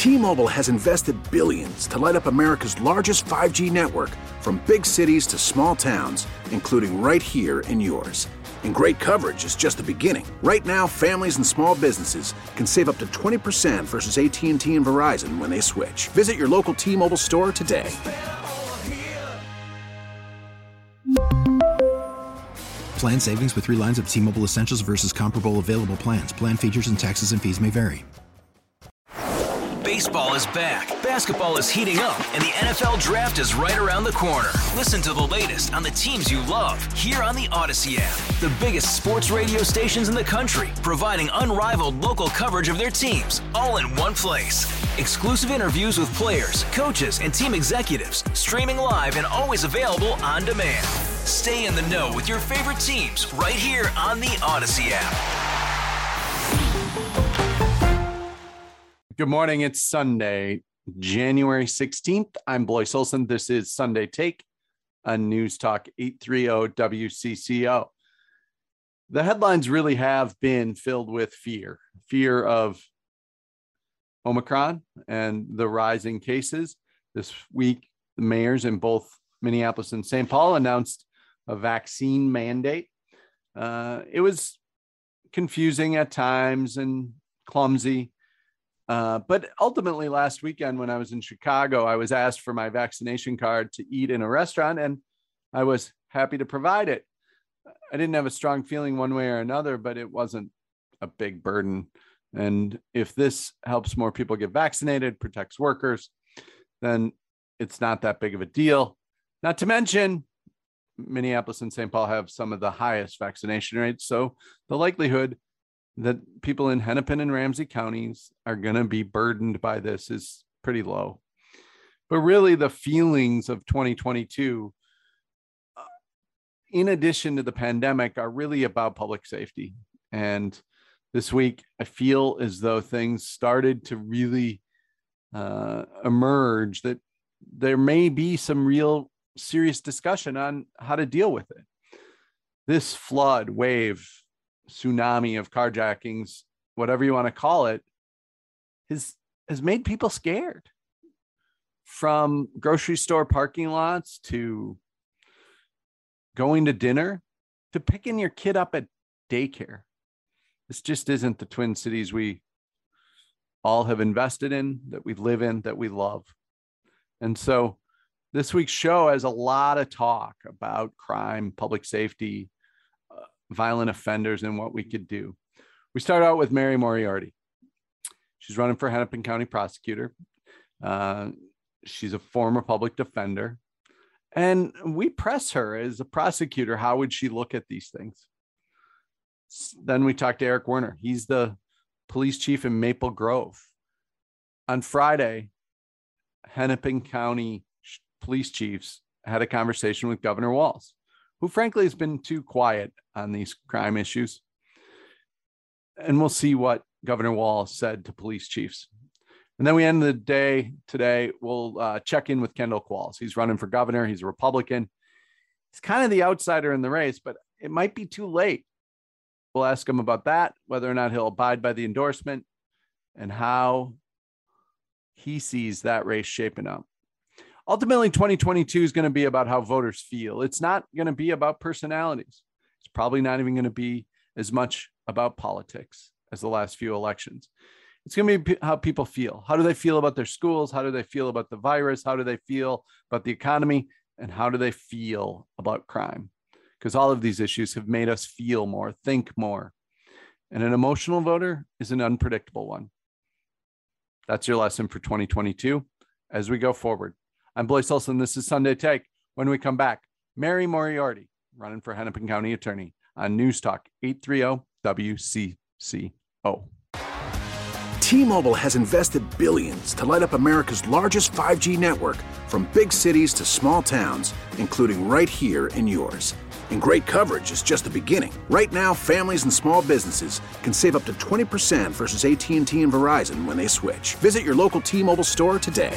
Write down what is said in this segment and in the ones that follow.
T-Mobile has invested billions to light up America's largest 5G network, from big cities to small towns, including right here in yours. And great coverage is just the beginning. Right now, families and small businesses can save up to 20% versus AT&T and Verizon when they switch. Visit your local T-Mobile store today. Plan savings with 3 lines of T-Mobile Essentials versus comparable available plans. Plan features and taxes and fees may vary. Baseball is back, basketball is heating up, and the NFL Draft is right around the corner. Listen to the latest on the teams you love here on the Odyssey app. The biggest sports radio stations in the country, providing unrivaled local coverage of their teams, all in one place. Exclusive interviews with players, coaches, and team executives, streaming live and always available on demand. Stay in the know with your favorite teams right here on the Odyssey app. Good morning. It's Sunday, January 16th. I'm Blois Olson. This is Sunday Take on News Talk 830 WCCO. The headlines really have been filled with fear of Omicron and the rising cases. This week, the mayors in both Minneapolis and St. Paul announced a vaccine mandate. It was confusing at times and clumsy. But ultimately last weekend when I was in Chicago, I was asked for my vaccination card to eat in a restaurant, and I was happy to provide it. I didn't have a strong feeling one way or another, but it wasn't a big burden. And if this helps more people get vaccinated, protects workers, then it's not that big of a deal. Not to mention, Minneapolis and St. Paul have some of the highest vaccination rates. So the likelihood that people in Hennepin and Ramsey counties are going to be burdened by this is pretty low. But really the feelings of 2022, in addition to the pandemic, are really about public safety. And this week, I feel as though things started to really emerge, that there may be some real serious discussion on how to deal with it. This flood, wave, tsunami of carjackings, whatever you want to call it, has made people scared. From grocery store parking lots to going to dinner to picking your kid up at daycare. This just isn't the Twin Cities we all have invested in, that we live in, that we love. And so this week's show has a lot of talk about crime, public safety, violent offenders, and what we could do. We start out with Mary Moriarty. She's running for Hennepin County prosecutor. She's a former public defender. And we press her as a prosecutor, how would she look at these things? Then we talk to Eric Werner. He's the police chief in Maple Grove. On Friday, Hennepin County police chiefs had a conversation with Governor Walz, who frankly has been too quiet on these crime issues. And we'll see what Governor Walz said to police chiefs. And then we end the day today. We'll check in with Kendall Qualls. He's running for governor. He's a Republican. He's kind of the outsider in the race, but it might be too late. We'll ask him about that, whether or not he'll abide by the endorsement, and how he sees that race shaping up. Ultimately, 2022 is going to be about how voters feel. It's not going to be about personalities. It's probably not even going to be as much about politics as the last few elections. It's going to be how people feel. How do they feel about their schools? How do they feel about the virus? How do they feel about the economy? And how do they feel about crime? Because all of these issues have made us feel more, think more. And an emotional voter is an unpredictable one. That's your lesson for 2022 as we go forward. I'm Blois Olson. This is Sunday Take. When we come back, Mary Moriarty, running for Hennepin County Attorney on News Talk 830 WCCO. T-Mobile has invested billions to light up America's largest 5G network, from big cities to small towns, including right here in yours. And great coverage is just the beginning. Right now, families and small businesses can save up to 20% versus AT&T and Verizon when they switch. Visit your local T-Mobile store today.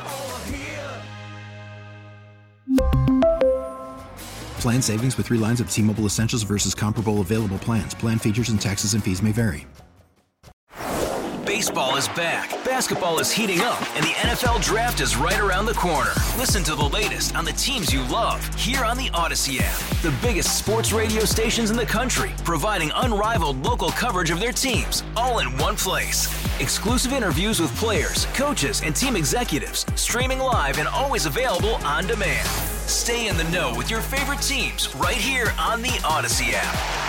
Plan savings with 3 lines of T-Mobile Essentials versus comparable available plans. Plan features and taxes and fees may vary. Baseball is back, basketball is heating up, and the NFL Draft is right around the corner. Listen to the latest on the teams you love here on the Odyssey app. The biggest sports radio stations in the country, providing unrivaled local coverage of their teams, all in one place. Exclusive interviews with players, coaches, and team executives, streaming live and always available on demand. Stay in the know with your favorite teams right here on the Odyssey app.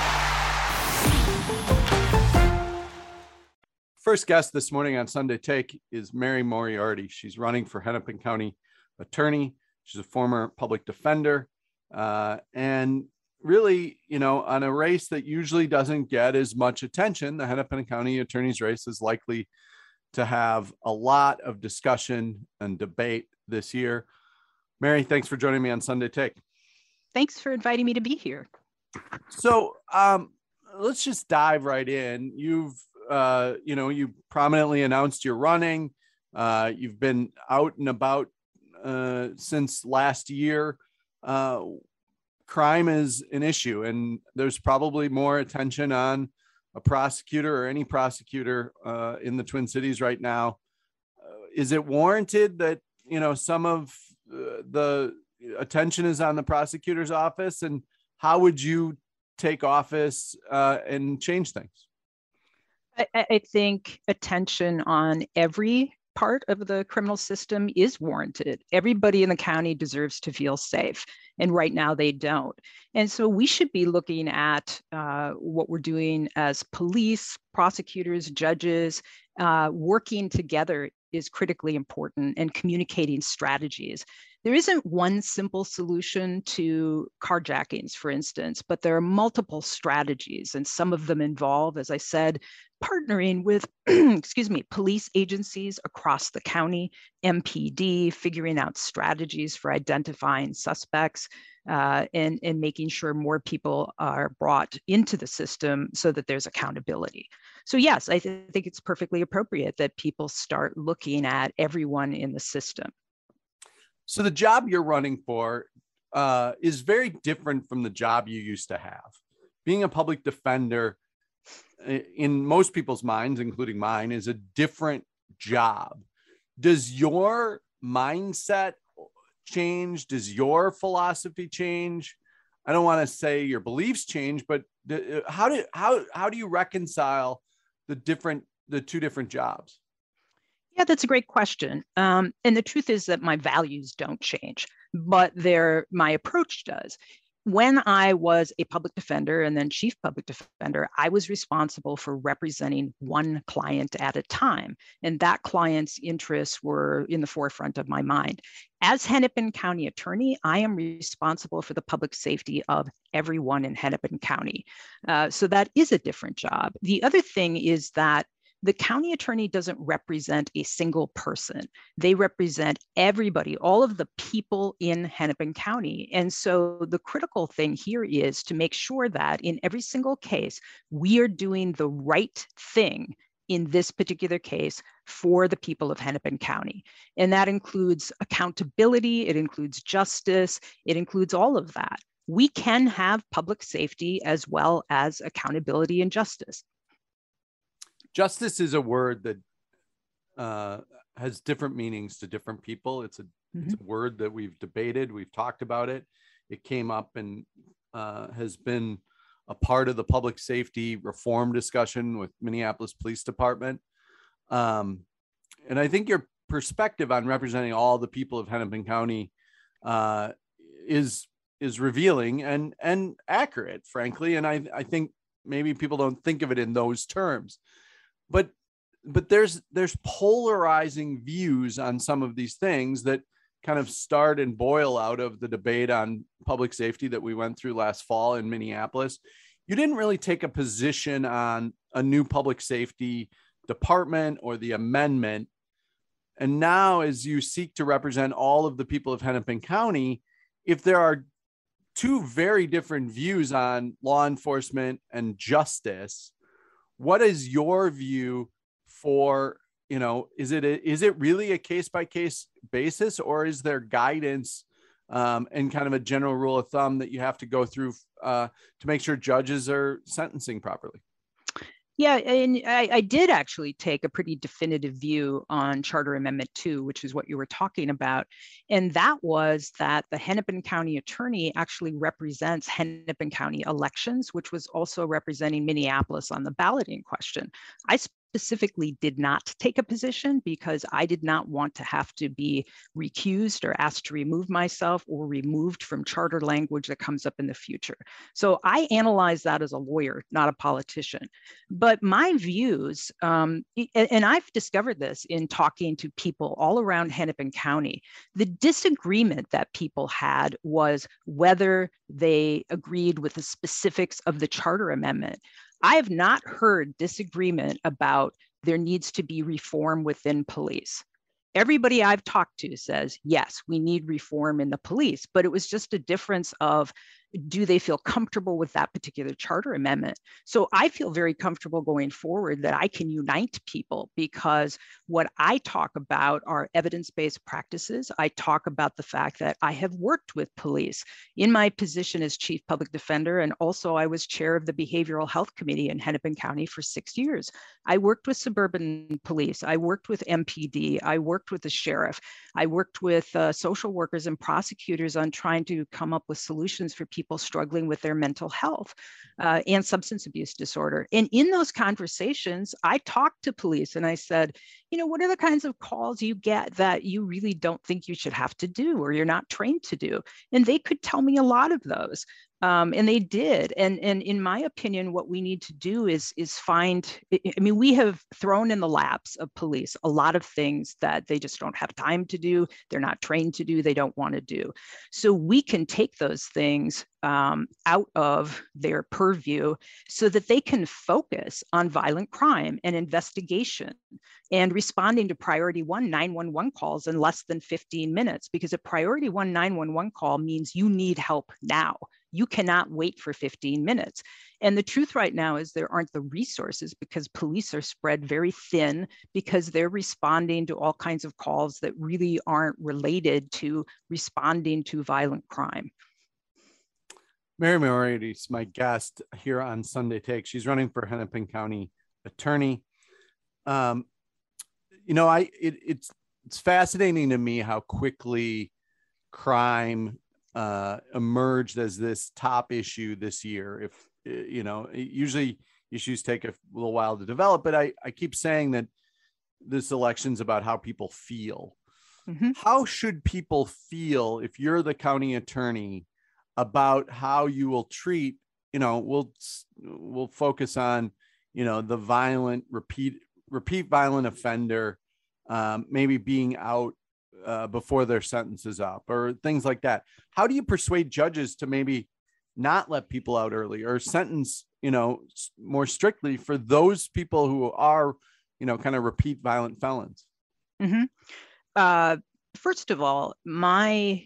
First guest this morning on Sunday Take is Mary Moriarty. She's running for Hennepin County Attorney. She's a former public defender. And really, on a race that usually doesn't get as much attention, the Hennepin County Attorney's race is likely to have a lot of discussion and debate this year. Mary, thanks for joining me on Sunday Take. Thanks for inviting me to be here. So let's just dive right in. You prominently announced you're running. You've been out and about since last year. Crime is an issue, and there's probably more attention on a prosecutor or any prosecutor in the Twin Cities right now. Is it warranted that, some of the attention is on the prosecutor's office, and how would you take office and change things? I think attention on every part of the criminal system is warranted. Everybody in the county deserves to feel safe, and right now they don't. And so we should be looking at what we're doing as police, prosecutors, judges. Working together is critically important, and communicating strategies. There isn't one simple solution to carjackings, for instance, but there are multiple strategies, and some of them involve, as I said, partnering with, police agencies across the county, MPD, figuring out strategies for identifying suspects, and making sure more people are brought into the system so that there's accountability. So yes, I think it's perfectly appropriate that people start looking at everyone in the system. So the job you're running for is very different from the job you used to have. Being a public defender, in most people's minds, including mine, is a different job. Does your mindset change? Does your philosophy change? I don't want to say your beliefs change, but how do you reconcile the two different jobs? Yeah, that's a great question. And the truth is that my values don't change, but my approach does. When I was a public defender and then chief public defender, I was responsible for representing one client at a time, and that client's interests were in the forefront of my mind. As Hennepin County Attorney, I am responsible for the public safety of everyone in Hennepin County. So that is a different job. The other thing is that the county attorney doesn't represent a single person. They represent everybody, all of the people in Hennepin County. And so the critical thing here is to make sure that in every single case, we are doing the right thing in this particular case for the people of Hennepin County. And that includes accountability, it includes justice, it includes all of that. We can have public safety as well as accountability and justice. Justice is a word that has different meanings to different people. It's a word that we've debated. We've talked about it. It came up and has been a part of the public safety reform discussion with Minneapolis Police Department. And I think your perspective on representing all the people of Hennepin County is revealing and accurate, frankly. And I think maybe people don't think of it in those terms. But there's polarizing views on some of these things that kind of start and boil out of the debate on public safety that we went through last fall in Minneapolis. You didn't really take a position on a new public safety department or the amendment. And now, as you seek to represent all of the people of Hennepin County, if there are two very different views on law enforcement and justice, what is your view for, is it really a case-by-case basis, or is there guidance and kind of a general rule of thumb that you have to go through to make sure judges are sentencing properly? Yeah, and I did actually take a pretty definitive view on Charter Amendment 2, which is what you were talking about. And that was that the Hennepin County attorney actually represents Hennepin County elections, which was also representing Minneapolis on the balloting question. I specifically did not take a position because I did not want to have to be recused or asked to remove myself or removed from charter language that comes up in the future. So I analyzed that as a lawyer, not a politician. But my views, and I've discovered this in talking to people all around Hennepin County, the disagreement that people had was whether they agreed with the specifics of the charter amendment. I have not heard disagreement about there needs to be reform within police. Everybody I've talked to says, yes, we need reform in the police, but it was just a difference of, do they feel comfortable with that particular charter amendment? So I feel very comfortable going forward that I can unite people, because what I talk about are evidence-based practices. I talk about the fact that I have worked with police in my position as chief public defender, and also I was chair of the behavioral health committee in Hennepin County for 6 years. I worked with suburban police. I worked with MPD. I worked with the sheriff. I worked with social workers and prosecutors on trying to come up with solutions for people struggling with their mental health and substance abuse disorder. And in those conversations, I talked to police and I said, what are the kinds of calls you get that you really don't think you should have to do or you're not trained to do? And they could tell me a lot of those. And they did. And in my opinion, what we need to do is find, we have thrown in the laps of police a lot of things that they just don't have time to do. They're not trained to do. They don't want to do. So we can take those things out of their purview so that they can focus on violent crime and investigation and responding to priority 1 911 calls in less than 15 minutes, because a priority 1 911 call means you need help now. You cannot wait for 15 minutes. And the truth right now is there aren't the resources, because police are spread very thin, because they're responding to all kinds of calls that really aren't related to responding to violent crime. Mary Moriarty is my guest here on Sunday Take. She's running for Hennepin County attorney. It's fascinating to me how quickly crime emerged as this top issue this year. Usually issues take a little while to develop, but I keep saying that this election's about how people feel. Mm-hmm. How should people feel if you're the county attorney about how you will treat, we'll focus on, the violent repeat violent offender, maybe being out before their sentence is up or things like that. How do you persuade judges to maybe not let people out early or sentence, more strictly for those people who are, kind of repeat violent felons? Mm-hmm. First of all, my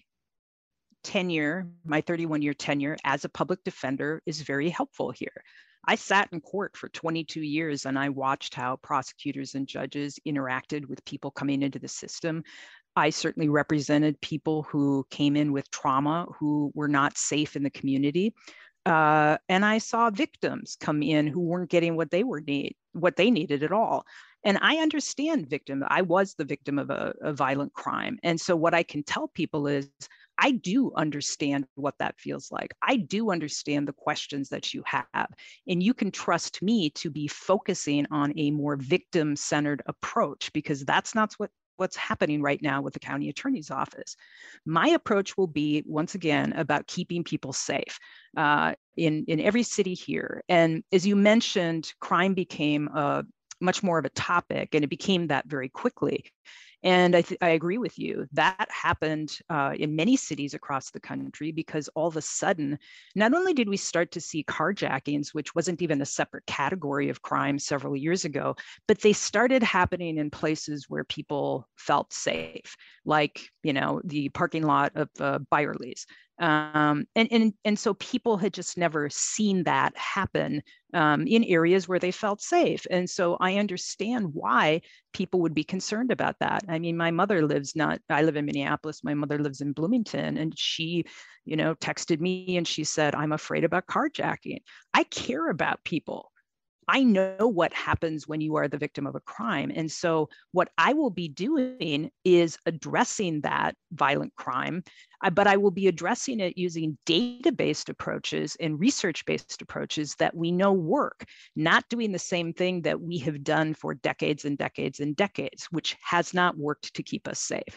31-year tenure as a public defender is very helpful here. I sat in court for 22 years and I watched how prosecutors and judges interacted with people coming into the system. I certainly represented people who came in with trauma, who were not safe in the community. And I saw victims come in who weren't getting what they needed at all. And I understand victim. I was the victim of a violent crime. And so what I can tell people is, I do understand what that feels like. I do understand the questions that you have. And you can trust me to be focusing on a more victim-centered approach, because that's not what's happening right now with the county attorney's office. My approach will be, once again, about keeping people safe in every city here. And as you mentioned, crime became much more of a topic, and it became that very quickly. And I agree with you. That happened in many cities across the country, because all of a sudden, not only did we start to see carjackings, which wasn't even a separate category of crime several years ago, but they started happening in places where people felt safe, like, the parking lot of Byerly's. And so people had just never seen that happen in areas where they felt safe. And so I understand why people would be concerned about that. I mean, I live in Minneapolis, my mother lives in Bloomington, and she, texted me and she said, I'm afraid about carjacking. I care about people. I know what happens when you are the victim of a crime. And so what I will be doing is addressing that violent crime, but I will be addressing it using data-based approaches and research-based approaches that we know work, not doing the same thing that we have done for decades and decades and decades, which has not worked to keep us safe.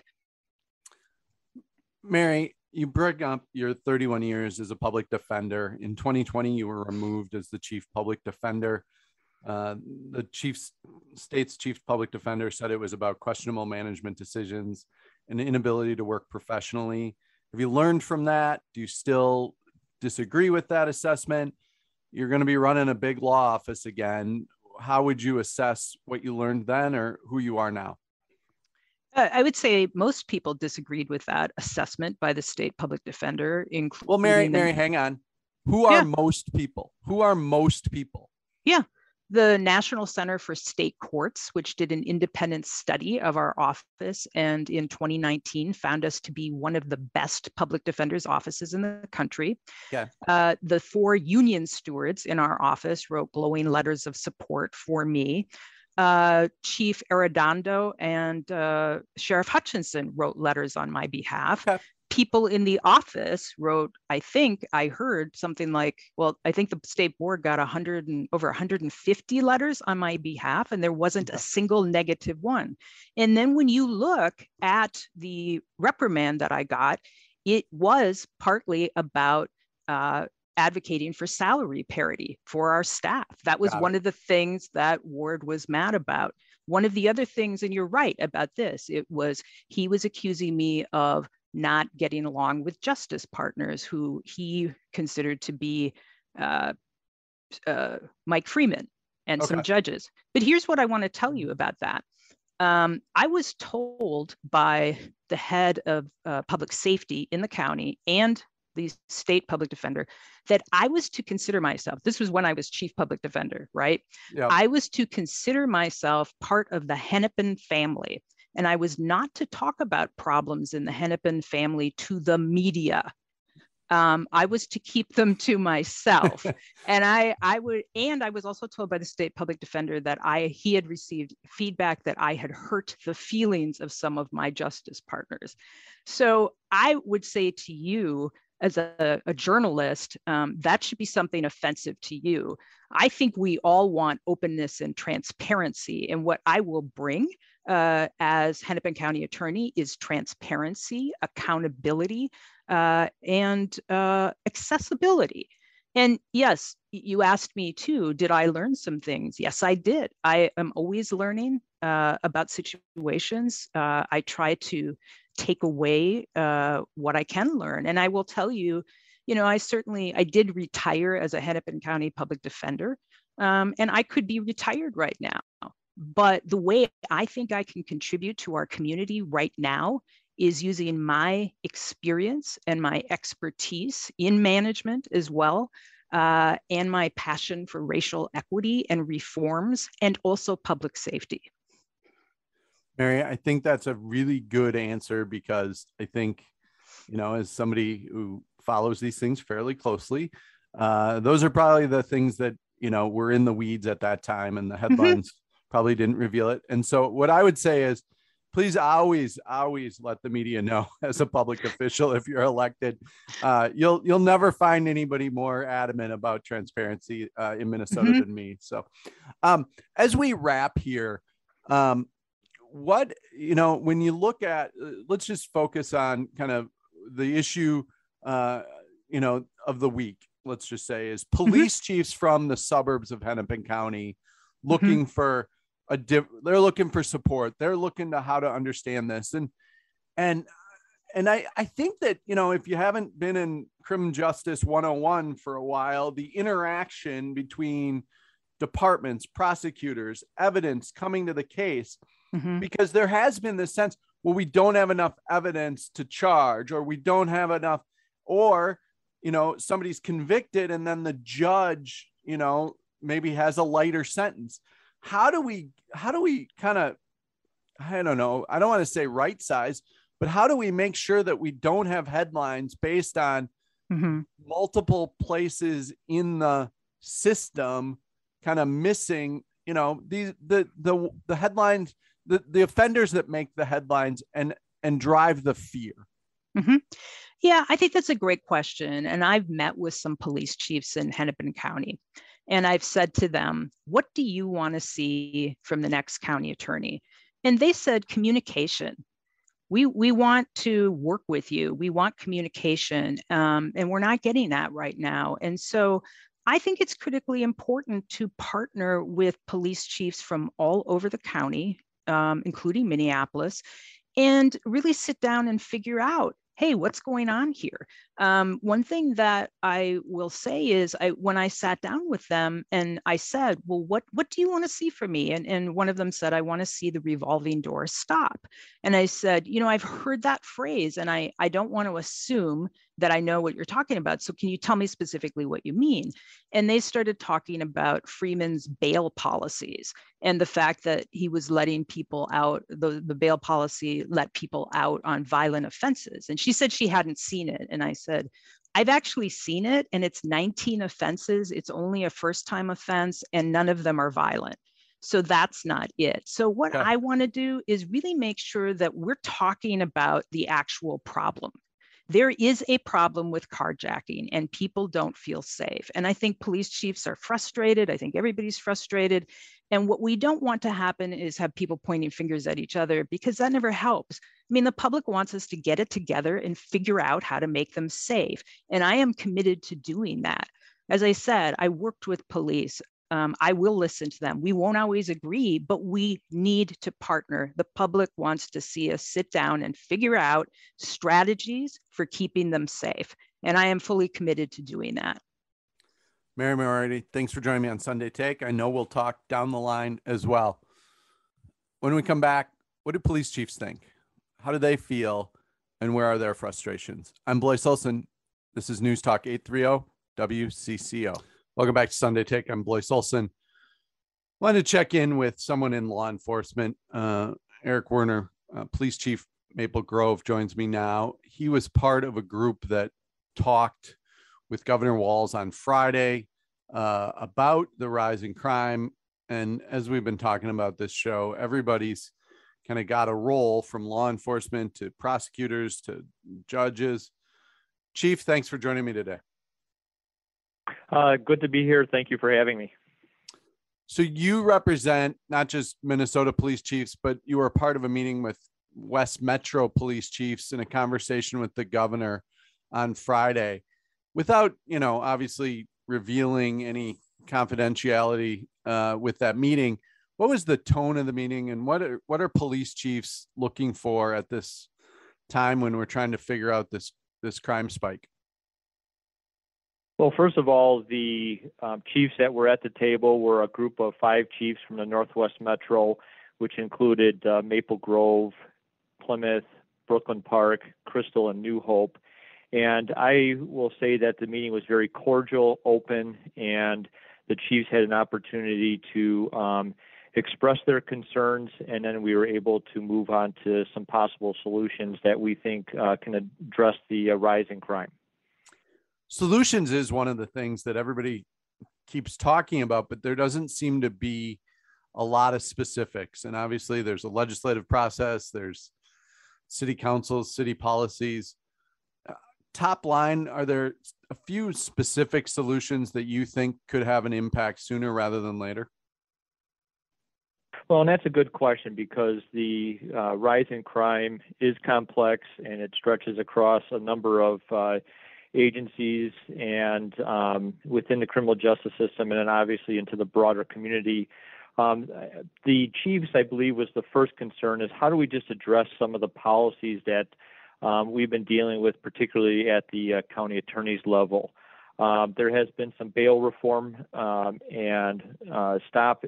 Mary, you bring up your 31 years as a public defender. In 2020, you were removed as the chief public defender. The state's chief public defender said it was about questionable management decisions and inability to work professionally. Have you learned from that? Do you still disagree with that assessment? You're going to be running a big law office again. How would you assess what you learned then or who you are now? I would say most people disagreed with that assessment by the state public defender. Well, Mary, hang on. Who are most people? Who are most people? Yeah. The National Center for State Courts, which did an independent study of our office, and in 2019 found us to be one of the best public defenders' offices in the country. Yeah. The 4 union stewards in our office wrote glowing letters of support for me. Chief Arredondo and Sheriff Hutchinson wrote letters on my behalf. Okay. People in the office wrote, I think I heard something like, well, I think the state board got over 150 letters on my behalf, and there wasn't a single negative one. And then when you look at the reprimand that I got, it was partly about advocating for salary parity for our staff. That was one of the things that Ward was mad about. One of the other things, and you're right about this, he was accusing me of not getting along with justice partners who he considered to be Mike Freeman and some judges. But here's what I want to tell you about that. I was told by the head of public safety in the county and the state public defender that I was to consider myself, this was when I was chief public defender, right? Yep. I was to consider myself part of the Hennepin family. And I was not to talk about problems in the Hennepin family to the media. I was to keep them to myself. And I was also told by the state public defender that he had received feedback that I had hurt the feelings of some of my justice partners. So I would say to you, as a journalist, that should be something offensive to you. I think we all want openness and transparency. And what I will bring as Hennepin County Attorney is transparency, accountability, and accessibility. And yes, you asked me too, did I learn some things? Yes, I did. I am always learning about situations. I try to take away what I can learn. And I will tell you, I did retire as a Hennepin County public defender, and I could be retired right now. But the way I think I can contribute to our community right now is using my experience and my expertise in management as well, and my passion for racial equity and reforms, and also public safety. Mary, I think that's a really good answer, because I think, as somebody who follows these things fairly closely, those are probably the things that, were in the weeds at that time, and the headlines probably didn't reveal it. And so what I would say is, please always let the media know as a public official, if you're elected. You'll never find anybody more adamant about transparency in Minnesota than me. So as we wrap here, when you look at, let's just focus on kind of the issue, of the week, let's just say, is police chiefs from the suburbs of Hennepin County looking for they're looking for support. They're looking to how to understand this. And I think that, if you haven't been in criminal justice 101 for a while, the interaction between departments, prosecutors, evidence coming to the case, because there has been this sense, well, we don't have enough evidence to charge, or we don't have enough, or, somebody's convicted and then the judge, maybe has a lighter sentence. How do we kind of, I don't know, I don't want to say right size, but how do we make sure that we don't have headlines based on multiple places in the system kind of missing, the headlines, the offenders that make the headlines and drive the fear? Mm-hmm. Yeah, I think that's a great question. And I've met with some police chiefs in Hennepin County, and I've said to them, what do you want to see from the next county attorney? And they said communication. We want to work with you. We want communication, and we're not getting that right now. And so I think it's critically important to partner with police chiefs from all over the county, including Minneapolis, and really sit down and figure out, hey, what's going on here? One thing that I will say is when I sat down with them and I said, well, what do you want to see from me? And one of them said, I want to see the revolving door stop. And I said, I've heard that phrase, and I don't want to assume that I know what you're talking about. So can you tell me specifically what you mean? And they started talking about Freeman's bail policies and the fact that he was letting people out, the bail policy let people out on violent offenses. And she said she hadn't seen it. And I said, I've actually seen it, and it's 19 offenses. It's only a first-time offense, and none of them are violent. So that's not it. So what I want to do is really make sure that we're talking about the actual problem. There is a problem with carjacking, and people don't feel safe. And I think police chiefs are frustrated. I think everybody's frustrated. And what we don't want to happen is have people pointing fingers at each other, because that never helps. I mean, the public wants us to get it together and figure out how to make them safe. And I am committed to doing that. As I said, I worked with police. I will listen to them. We won't always agree, but we need to partner. The public wants to see us sit down and figure out strategies for keeping them safe. And I am fully committed to doing that. Mary Moriarty, thanks for joining me on Sunday Take. I know we'll talk down the line as well. When we come back, what do police chiefs think? How do they feel? And where are their frustrations? I'm Blois Olson. This is News Talk 830 WCCO. Welcome back to Sunday Take. I'm Blois Olson. Wanted to check in with someone in law enforcement. Eric Werner, Police Chief Maple Grove, joins me now. He was part of a group that talked with Governor Walz on Friday about the rising crime. And as we've been talking about this show, everybody's kind of got a role, from law enforcement to prosecutors to judges. Chief, thanks for joining me today. Good to be here. Thank you for having me. So you represent not just Minnesota police chiefs, but you were part of a meeting with West Metro police chiefs in a conversation with the governor on Friday. Without, obviously revealing any confidentiality with that meeting, what was the tone of the meeting, and what are police chiefs looking for at this time when we're trying to figure out this crime spike? Well, first of all, the chiefs that were at the table were a group of 5 chiefs from the Northwest Metro, which included Maple Grove, Plymouth, Brooklyn Park, Crystal, and New Hope. And I will say that the meeting was very cordial, open, and the chiefs had an opportunity to express their concerns, and then we were able to move on to some possible solutions that we think can address the rising crime. Solutions is one of the things that everybody keeps talking about, but there doesn't seem to be a lot of specifics. And obviously there's a legislative process, there's city councils, city policies. Top line, are there a few specific solutions that you think could have an impact sooner rather than later? Well, and that's a good question, because the rise in crime is complex, and it stretches across a number of agencies and within the criminal justice system, and then obviously into the broader community. The chiefs, I believe, was the first concern is how do we just address some of the policies that we've been dealing with, particularly at the county attorney's level. There has been some bail reform and stop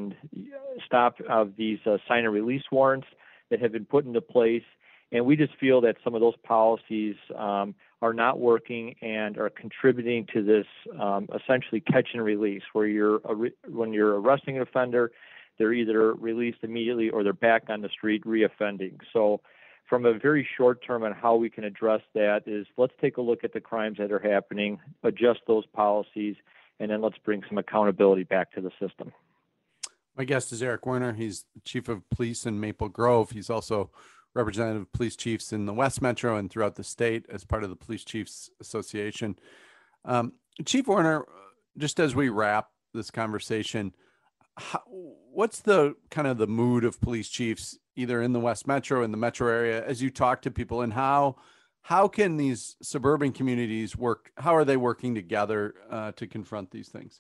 of these sign and release warrants that have been put into place. And we just feel that some of those policies are not working and are contributing to this essentially catch and release, where when you're arresting an offender, they're either released immediately or they're back on the street reoffending. So from a very short term on how we can address that is, let's take a look at the crimes that are happening, adjust those policies, and then let's bring some accountability back to the system. My guest is Eric Werner. He's chief of police in Maple Grove. He's also representative of police chiefs in the West Metro and throughout the state as part of the Police Chiefs Association. Chief Werner, just as we wrap this conversation, what's the kind of the mood of police chiefs, either in the West Metro, in the metro area, as you talk to people, and how can these suburban communities work? How are they working together to confront these things?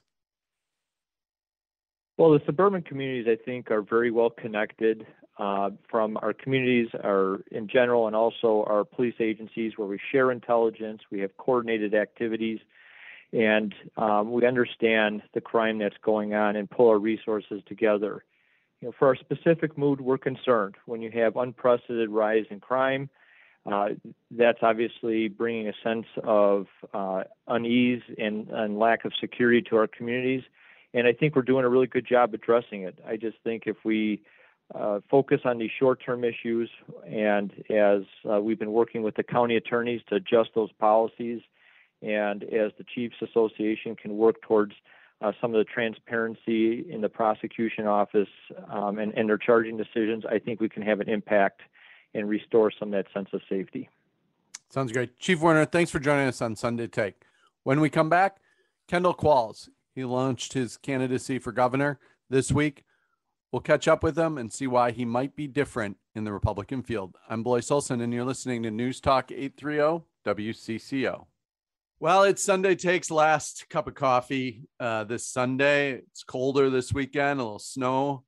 Well, the suburban communities, I think, are very well connected from our communities in general, and also our police agencies, where we share intelligence, we have coordinated activities, and we understand the crime that's going on and pull our resources together. For our specific mood, we're concerned. When you have unprecedented rise in crime, that's obviously bringing a sense of unease and lack of security to our communities. And I think we're doing a really good job addressing it. I just think if we focus on these short-term issues, and as we've been working with the county attorneys to adjust those policies, and as the Chiefs Association can work towards some of the transparency in the prosecution office and their charging decisions, I think we can have an impact and restore some of that sense of safety. Sounds great. Chief Werner, thanks for joining us on Sunday Take. When we come back, Kendall Qualls. He launched his candidacy for governor this week. We'll catch up with him and see why he might be different in the Republican field. I'm Blois Olson, and you're listening to News Talk 830 WCCO. Well, it's Sunday Take's last cup of coffee this Sunday. It's colder this weekend, a little snow.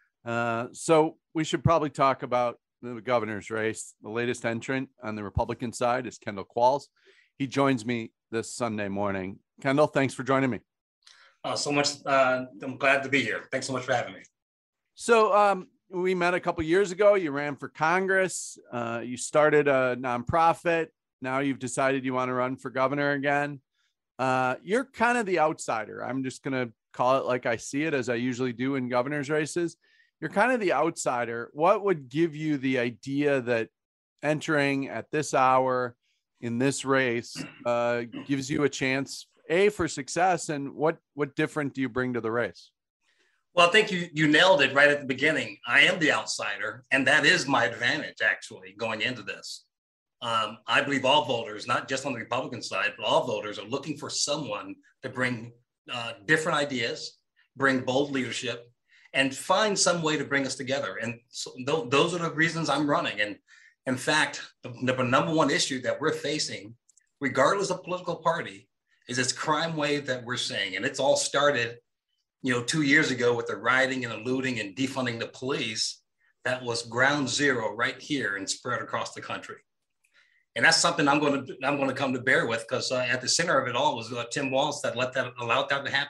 So we should probably talk about the governor's race. The latest entrant on the Republican side is Kendall Qualls. He joins me this Sunday morning. Kendall, thanks for joining me. So much. I'm glad to be here. Thanks so much for having me. So we met a couple years ago. You ran for Congress. You started a nonprofit. Now you've decided you want to run for governor again. You're kind of the outsider. I'm just going to call it like I see it, as I usually do in governor's races. You're kind of the outsider. What would give you the idea that entering at this hour in this race gives you a chance, A, for success, and what different do you bring to the race? Well, I think you nailed it right at the beginning. I am the outsider, and that is my advantage, actually, going into this. I believe all voters, not just on the Republican side, but all voters are looking for someone to bring different ideas, bring bold leadership, and find some way to bring us together. And so those are the reasons I'm running. And in fact, the number one issue that we're facing, regardless of political party, is this crime wave that we're seeing. And it's all started 2 years ago with the rioting and the looting and defunding the police. That was ground zero right here and spread across the country. And that's something I'm going to come to bear with, because at the center of it all was Tim Walz that allowed that to happen.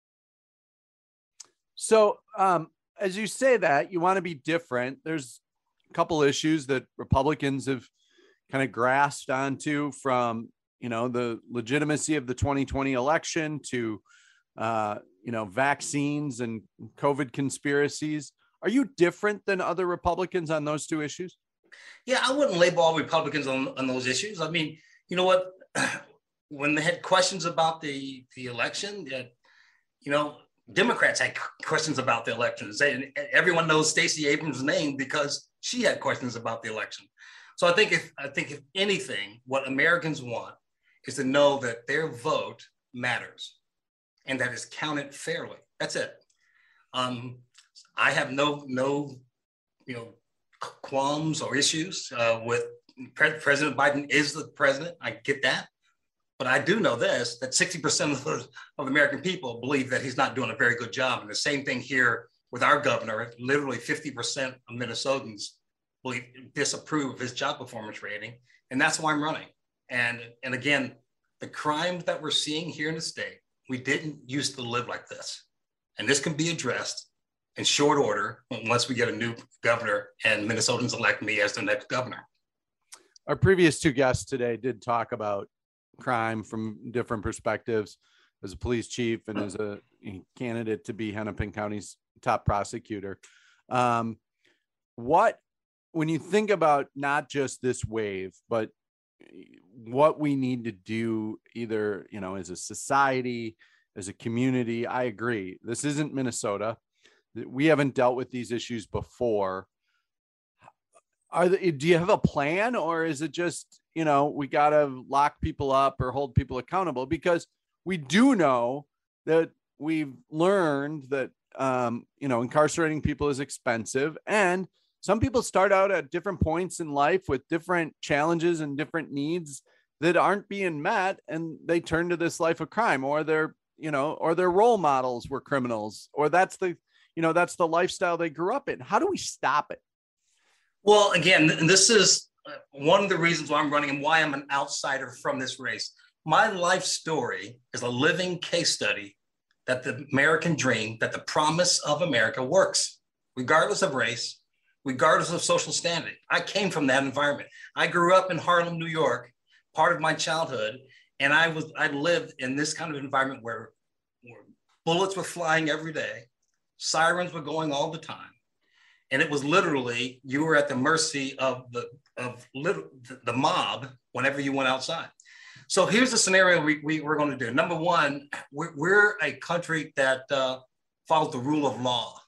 So as you say that, you want to be different. There's a couple issues that Republicans have kind of grasped onto, from the legitimacy of the 2020 election to vaccines and COVID conspiracies. Are you different than other Republicans on those two issues? Yeah, I wouldn't label all Republicans on those issues. I mean, you know what? When they had questions about the election, Democrats had questions about the elections. Everyone knows Stacey Abrams' name because she had questions about the election. So I think if anything, what Americans want is to know that their vote matters and that it's counted fairly. That's it. I have no qualms or issues with President Biden is the president. I get that. But I do know this, that 60% of the American people believe that he's not doing a very good job. And the same thing here with our governor. Literally 50% of Minnesotans disapprove of his job performance rating. And that's why I'm running. And again, the crime that we're seeing here in the state, we didn't used to live like this. And this can be addressed in short order once we get a new governor and Minnesotans elect me as their next governor. Our previous two guests today did talk about crime from different perspectives, as a police chief and as a candidate to be Hennepin County's top prosecutor. When you think about not just this wave, but what we need to do either, as a society, as a community. I agree. This isn't Minnesota. We haven't dealt with these issues before. Do you have a plan, or is it just, we got to lock people up or hold people accountable? Because we do know that we've learned that, incarcerating people is expensive, and some people start out at different points in life with different challenges and different needs that aren't being met, and they turn to this life of crime, or their role models were criminals, or that's the lifestyle they grew up in. How do we stop it? Well, again, this is one of the reasons why I'm running and why I'm an outsider from this race. My life story is a living case study that the American dream, that the promise of America works, regardless of race, regardless of social standing. I came from that environment. I grew up in Harlem, New York, part of my childhood, and I lived in this kind of environment where bullets were flying every day, sirens were going all the time. And it was literally, you were at the mercy of the mob whenever you went outside. So here's the scenario we're going to do. Number one, we're a country that follows the rule of law.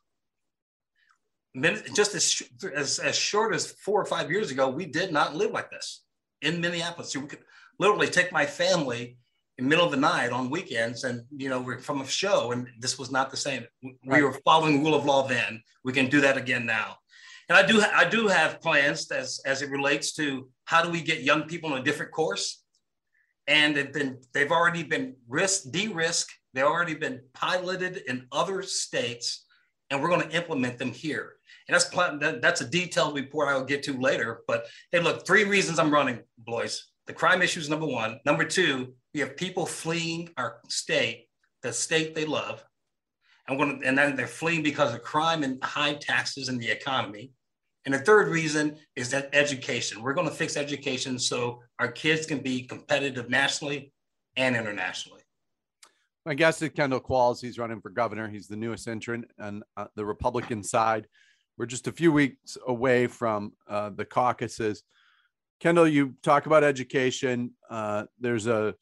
Just as short as 4 or 5 years ago, we did not live like this in Minneapolis. You could literally take my family in the middle of the night on weekends, and we're from a show, and this was not the same. We were following the rule of law then. We can do that again now. And I do have plans as it relates to how do we get young people on a different course. And they've already been de-risked. They've already been piloted in other states, and we're going to implement them here. And that's a detailed report I'll get to later. But hey, look, 3 reasons I'm running, boys. The crime issue is number 1. Number 2, we have people fleeing our state, the state they love. And then they're fleeing because of crime and high taxes in the economy. And the 3rd reason is that education. We're going to fix education so our kids can be competitive nationally and internationally. My guest is Kendall Qualls. He's running for governor. He's the newest entrant on the Republican side. We're just a few weeks away from the caucuses. Kendall, you talk about education. There's a,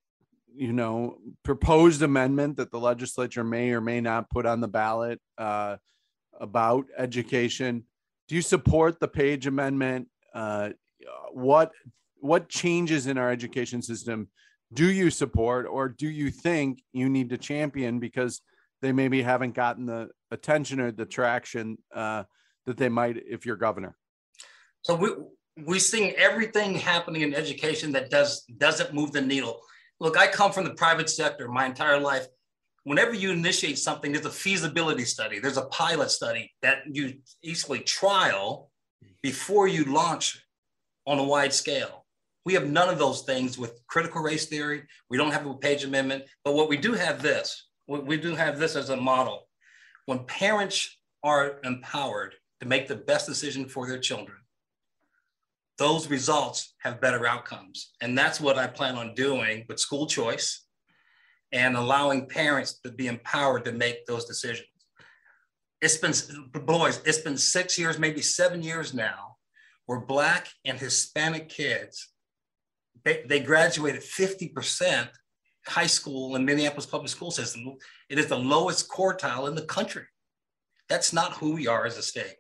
proposed amendment that the legislature may or may not put on the ballot about education. Do you support the Page Amendment? What changes in our education system do you support, or do you think you need to champion because they maybe haven't gotten the attention or the traction that they might if you're governor? So we're seeing everything happening in education that doesn't move the needle. Look, I come from the private sector my entire life. Whenever you initiate something, there's a feasibility study. There's a pilot study that you easily trial before you launch on a wide scale. We have none of those things with critical race theory. We don't have a Page Amendment, but what we do have this. We do have this as a model. When parents are empowered to make the best decision for their children, those results have better outcomes. And that's what I plan on doing with school choice and allowing parents to be empowered to make those decisions. It's been 6 years, maybe 7 years now, where Black and Hispanic kids, they graduated 50% high school in Minneapolis public school system. It is the lowest quartile in the country. That's not who we are as a state.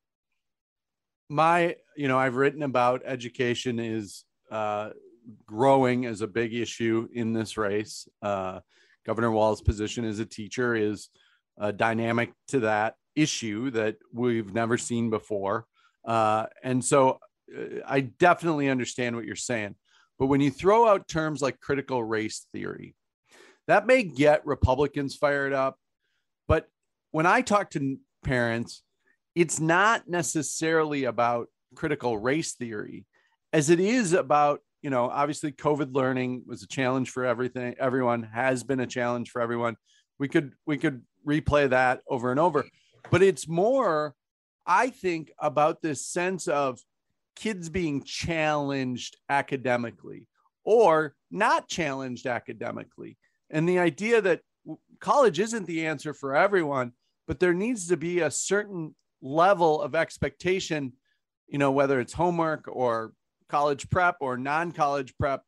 I've written about education is growing as a big issue in this race. Governor Walz's position as a teacher is dynamic to that issue that we've never seen before. And so I definitely understand what you're saying. But when you throw out terms like critical race theory, that may get Republicans fired up. But when I talk to parents, it's not necessarily about critical race theory as it is about, obviously COVID learning was a challenge for everyone has been a challenge for everyone. We could replay that over and over, but it's more, I think, about this sense of kids being challenged academically or not challenged academically. And the idea that college isn't the answer for everyone, but there needs to be a certain level of expectation, whether it's homework or college prep or non-college prep,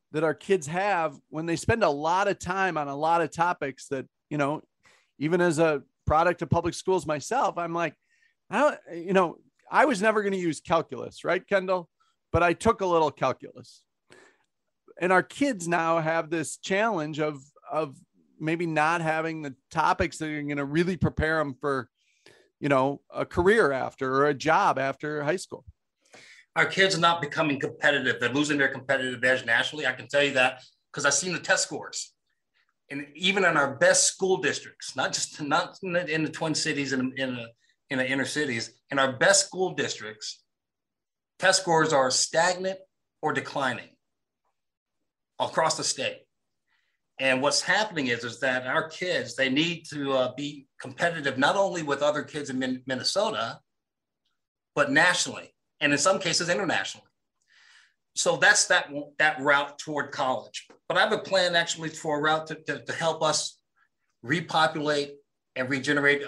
that our kids have when they spend a lot of time on a lot of topics that, even as a product of public schools myself, I'm like, I was never going to use calculus, right, Kendall? But I took a little calculus. And our kids now have this challenge of maybe not having the topics that are going to really prepare them for, a career after, or a job after high school. Our kids are not becoming competitive. They're losing their competitive edge nationally. I can tell you that because I've seen the test scores. And even in our best school districts, not in the Twin Cities and in the inner cities, in our best school districts, test scores are stagnant or declining across the state. And what's happening is that our kids, they need to be competitive, not only with other kids in Minnesota, but nationally, and in some cases internationally. So that's that route toward college. But I have a plan actually for a route to help us repopulate and regenerate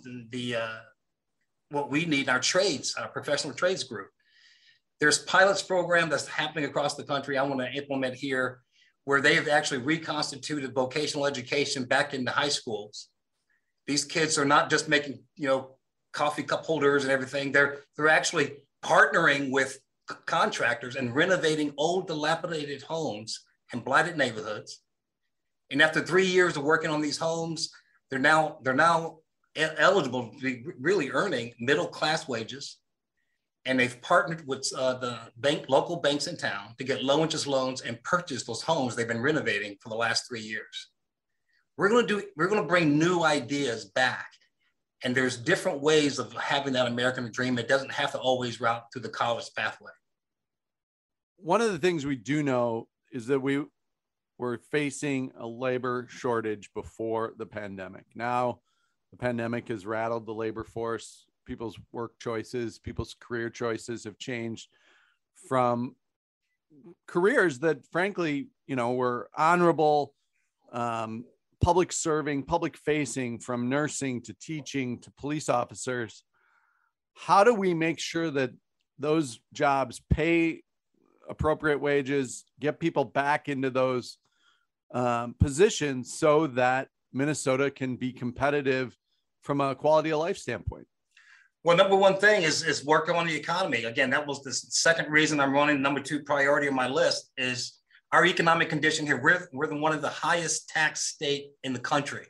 what we need, our trades, our professional trades group. There's pilots program that's happening across the country. I want to implement here, where they have actually reconstituted vocational education back into high schools. These kids are not just making, coffee cup holders and everything. They're actually partnering with contractors and renovating old dilapidated homes in blighted neighborhoods. And after 3 years of working on these homes, they're now eligible to be really earning middle-class wages. And they've partnered with the local banks in town to get low-interest loans and purchase those homes they've been renovating for the last 3 years. We're going to bring new ideas back. And there's different ways of having that American dream. It doesn't have to always route through the college pathway. One of the things we do know is that we were facing a labor shortage before the pandemic. Now, the pandemic has rattled the labor force. People's work choices, people's career choices have changed from careers that, frankly, were honorable, public serving, public facing, from nursing to teaching to police officers. How do we make sure that those jobs pay appropriate wages, get people back into those positions so that Minnesota can be competitive from a quality of life standpoint? Well, number one thing is working on the economy. Again, that was the second reason I'm running. Number two priority on my list is our economic condition here. We're one of the highest tax state in the country.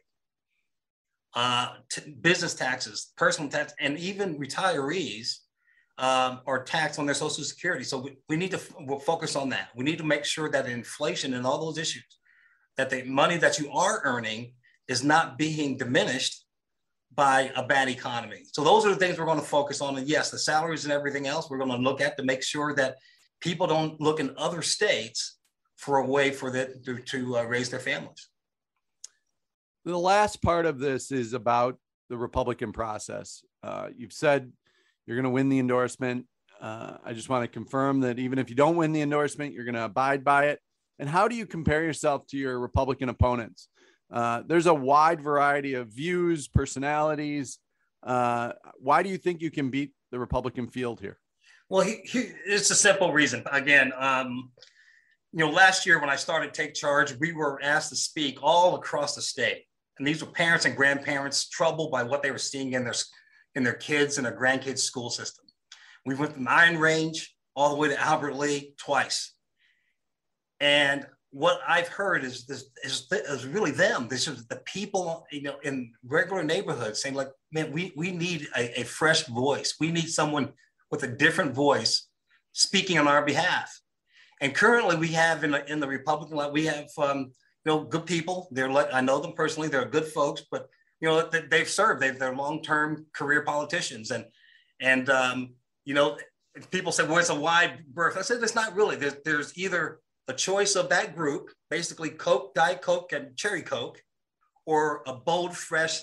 Business taxes, personal tax, and even retirees are taxed on their Social Security. So we need to focus on that. We need to make sure that inflation and all those issues, that the money that you are earning is not being diminished by a bad economy. So those are the things we're going to focus on. And yes, the salaries and everything else we're going to look at to make sure that people don't look in other states for a way for them to raise their families. The last part of this is about the Republican process. You've said you're going to win the endorsement. I just want to confirm that even if you don't win the endorsement, you're going to abide by it. And how do you compare yourself to your Republican opponents? There's a wide variety of views, personalities. Why do you think you can beat the Republican field here? Well, it's a simple reason. Again, last year when I started Take Charge, we were asked to speak all across the state. And these were parents and grandparents troubled by what they were seeing in their kids and their grandkids' school system. We went from Iron Range all the way to Albert Lea twice. And what I've heard is really them. This is the people, in regular neighborhoods saying, like, man, we need a fresh voice. We need someone with a different voice speaking on our behalf. And currently we have in the Republican line, we have, good people. I know them personally. They're good folks, but, they've served. They're long-term career politicians. And people say, well, it's a wide berth. I said, it's not really. There's either a choice of that group, basically Coke, Diet Coke, and Cherry Coke, or a bold, fresh,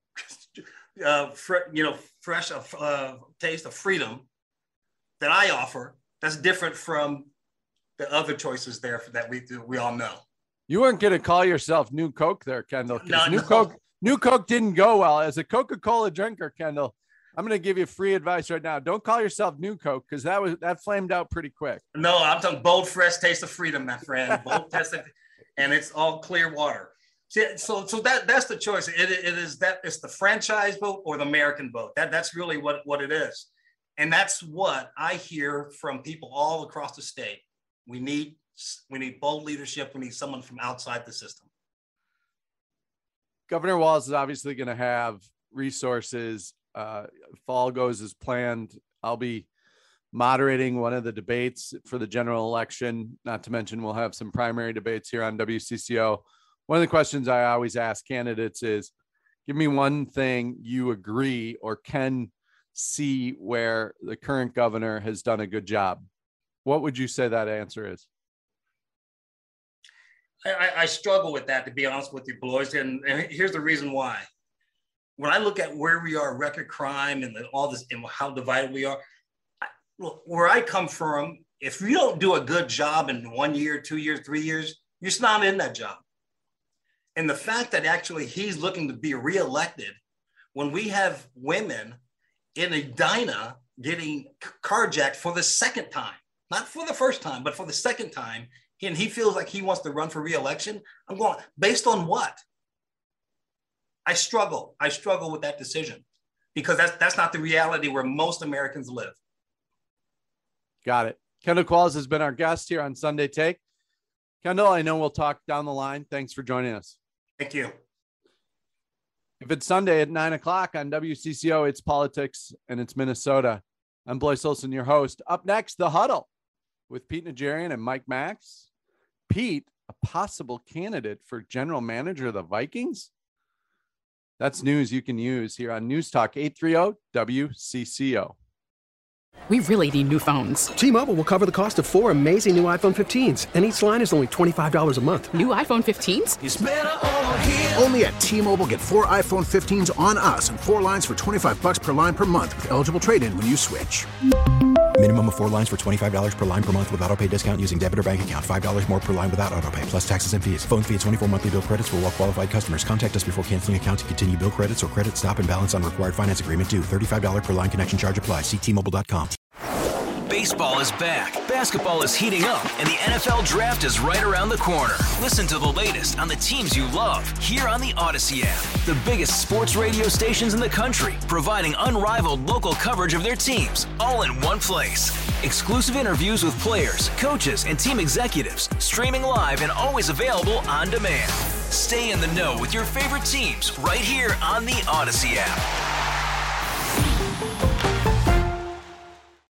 fresh taste of freedom that I offer. That's different from the other choices there that we all know. You weren't going to call yourself New Coke there, Kendall. No. New Coke didn't go well as a Coca-Cola drinker, Kendall. I'm going to give you free advice right now. Don't call yourself New Coke because that flamed out pretty quick. No, I'm talking bold, fresh taste of freedom, my friend. Bold, tested, and it's all clear water. So that's the choice. It's the franchise vote or the American vote. That's really what it is. And that's what I hear from people all across the state. We need bold leadership. We need someone from outside the system. Governor Walz is obviously going to have resources. Fall goes as planned. I'll be moderating one of the debates for the general election. Not to mention we'll have some primary debates here on WCCO. One of the questions I always ask candidates is, give me one thing you agree or can see where the current governor has done a good job. What would you say that answer is? I struggle with that, to be honest with you, Blois, and here's the reason why. When I look at where we are, record crime and all this and how divided we are, where I come from, if you don't do a good job in 1 year, 2 years, 3 years, you're just not in that job. And the fact that actually he's looking to be reelected when we have women in Edina getting carjacked for the second time, not for the first time, but for the second time, and he feels like he wants to run for reelection, I'm going, based on what? I struggle with that decision because that's not the reality where most Americans live. Got it. Kendall Qualls has been our guest here on Sunday Take. Kendall, I know we'll talk down the line. Thanks for joining us. Thank you. If it's Sunday at 9:00 on WCCO, it's politics and it's Minnesota. I'm Blois Olson, your host. Up next, The Huddle with Pete Najarian and Mike Max. Pete, a possible candidate for general manager of the Vikings? That's news you can use here on News Talk 830 WCCO. We really need new phones. T-Mobile will cover the cost of 4 amazing new iPhone 15s, and each line is only $25 a month. New iPhone 15s? It's better over here. Only at T-Mobile, get 4 iPhone 15s on us and 4 lines for $25 per line per month with eligible trade-in when you switch. Minimum of 4 lines for $25 per line per month with autopay discount using debit or bank account. $5 more per line without autopay, plus taxes and fees. Phone fee at 24 monthly bill credits for well-qualified customers. Contact us before canceling account to continue bill credits or credit stop and balance on required finance agreement due. $35 per line connection charge applies. See T-Mobile.com. Baseball is back, basketball is heating up, and the NFL Draft is right around the corner. Listen to the latest on the teams you love here on the Odyssey app. The biggest sports radio stations in the country, providing unrivaled local coverage of their teams, all in one place. Exclusive interviews with players, coaches, and team executives, streaming live and always available on demand. Stay in the know with your favorite teams right here on the Odyssey app.